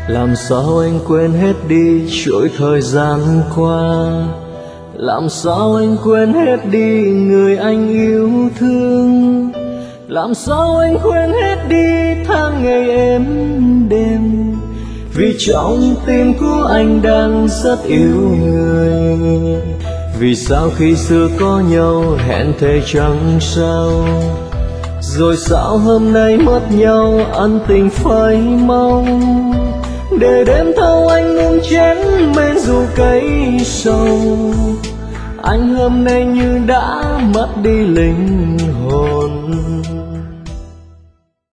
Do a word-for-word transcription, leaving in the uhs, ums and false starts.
Làm sao anh quên hết đi chuỗi thời gian qua, làm sao anh quên hết đi người anh yêu thương, làm sao anh quên hết đi tháng ngày êm đêm, vì trong tim của anh đang rất yêu người. Vì sao khi xưa có nhau hẹn thề chẳng sao, rồi sao hôm nay mất nhau ân tình phai mau. Để đêm thâu anh uống chén men rượu cay sầu, anh hôm nay như đã mất đi linh hồn.